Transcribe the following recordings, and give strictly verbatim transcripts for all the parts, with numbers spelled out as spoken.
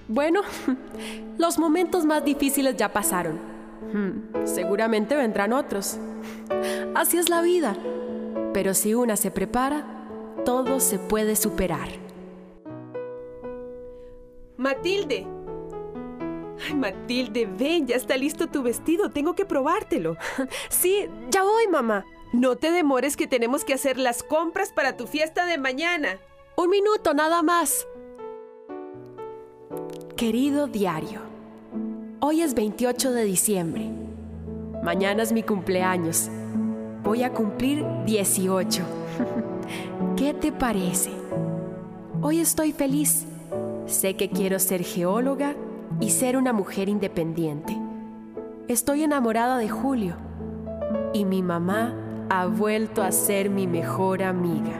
Bueno, los momentos más difíciles ya pasaron. Hmm, seguramente vendrán otros. Así es la vida. Pero si una se prepara, todo se puede superar. Matilde. Ay, Matilde, ven, ya está listo tu vestido. Tengo que probártelo. Sí, ya voy, mamá. No te demores que tenemos que hacer las compras para tu fiesta de mañana. Un minuto, nada más. Querido diario, hoy es veintiocho de diciembre. Mañana es mi cumpleaños. Voy a cumplir dieciocho. ¿Qué te parece? Hoy estoy feliz. Sé que quiero ser geóloga y ser una mujer independiente. Estoy enamorada de Julio y mi mamá ha vuelto a ser mi mejor amiga.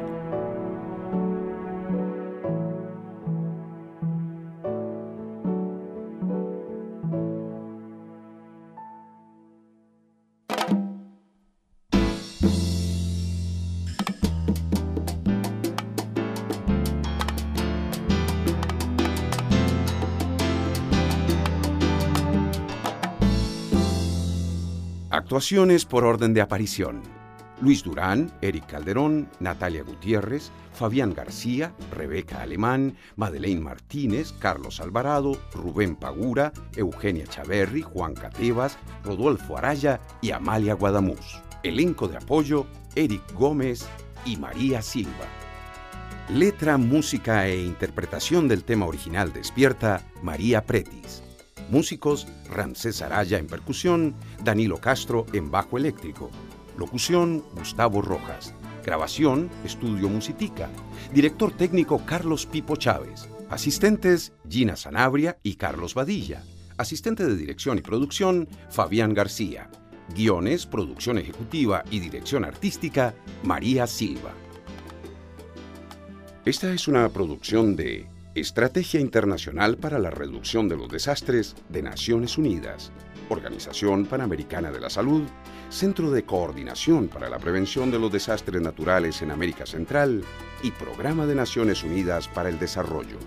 Actuaciones por orden de aparición: Luis Durán, Eric Calderón, Natalia Gutiérrez, Fabián García, Rebeca Alemán, Madeleine Martínez, Carlos Alvarado, Rubén Pagura, Eugenia Chaverri, Juan Catevas, Rodolfo Araya y Amalia Guadamuz. Elenco de apoyo: Eric Gómez y María Silva. Letra, música e interpretación del tema original Despierta, María Pretis. Músicos: Ramsés Araya en percusión, Danilo Castro en bajo eléctrico. Locución: Gustavo Rojas. Grabación: Estudio Musitica. Director técnico: Carlos Pipo Chávez. Asistentes: Gina Sanabria y Carlos Badilla. Asistente de dirección y producción: Fabián García. Guiones, producción ejecutiva y dirección artística: María Silva. Esta es una producción de Estrategia Internacional para la Reducción de los Desastres de Naciones Unidas, Organización Panamericana de la Salud, Centro de Coordinación para la Prevención de los Desastres Naturales en América Central y Programa de Naciones Unidas para el Desarrollo.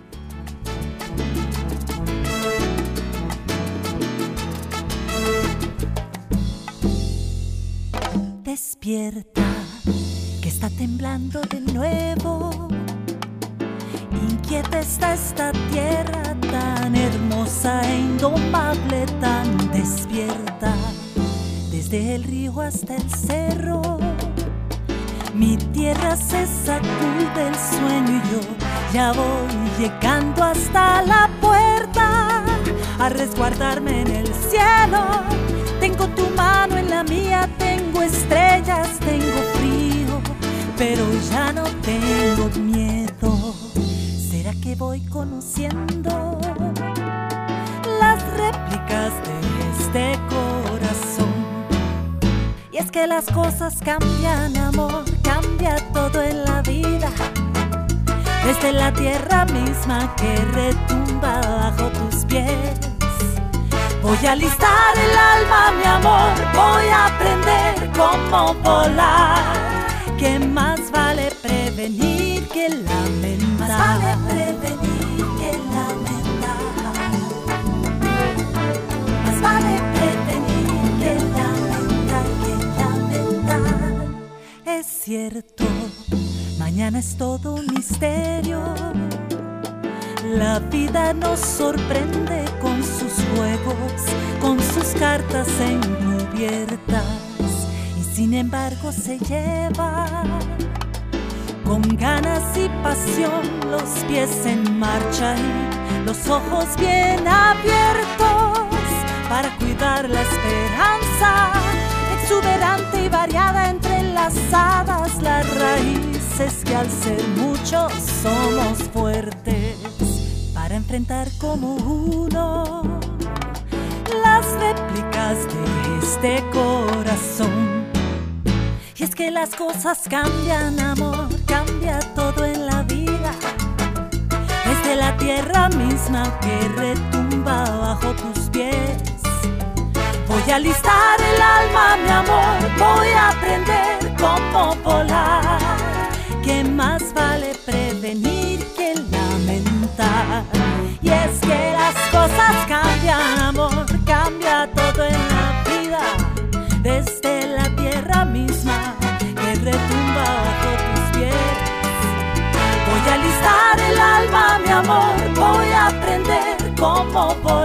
Despierta, que está temblando de nuevo. Inquieta está esta tierra tan hermosa e indomable, tan despierta. Desde el río hasta el cerro, mi tierra se sacude el sueño y yo ya voy llegando hasta la puerta a resguardarme en el cielo. Tengo tu mano en la mía, tengo estrellas, tengo frío, pero ya no tengo miedo. ¿Será que voy conociendo las réplicas de este corazón? Y es que las cosas cambian, amor, cambia todo en la vida. Desde la tierra misma que retumba bajo tus pies. Voy a alistar el alma, mi amor, voy a aprender cómo volar. Que más vale prevenir que lamentar. Más vale prevenir que lamentar. Más vale prevenir que lamentar, que lamentar. Es cierto, mañana es todo un misterio. La vida nos sorprende con sus juegos, con sus cartas encubiertas. Y sin embargo se lleva con ganas y pasión los pies en marcha y los ojos bien abiertos para cuidar la esperanza exuberante y variada, entrelazadas las raíces que al ser muchos somos fuertes para enfrentar como uno las réplicas de este corazón. Y es que las cosas cambian, amor, cambia todo en la vida. Desde la tierra misma que retumba bajo tus pies. Voy a alistar el alma, mi amor, voy a aprender cómo volar. Que más vale prevenir que lamentar. Y es que las cómo voy